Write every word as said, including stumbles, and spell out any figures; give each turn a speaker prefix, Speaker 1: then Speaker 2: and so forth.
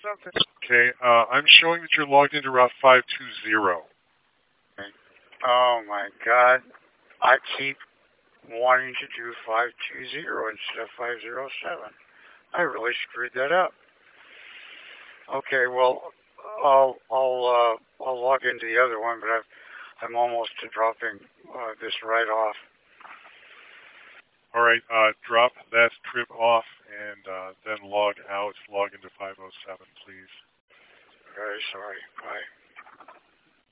Speaker 1: Something. Okay, uh, I'm showing that you're logged into Route five two zero.
Speaker 2: Oh my God. I keep wanting to do five two zero instead of five zero seven. I really screwed that up. Okay, well, I'll I'll uh, I'll log into the other one, but I've, I'm almost to dropping uh, this right off.
Speaker 1: All right, uh, drop that trip off and uh, then log out. Log into five oh seven, please.
Speaker 2: Very sorry. Bye.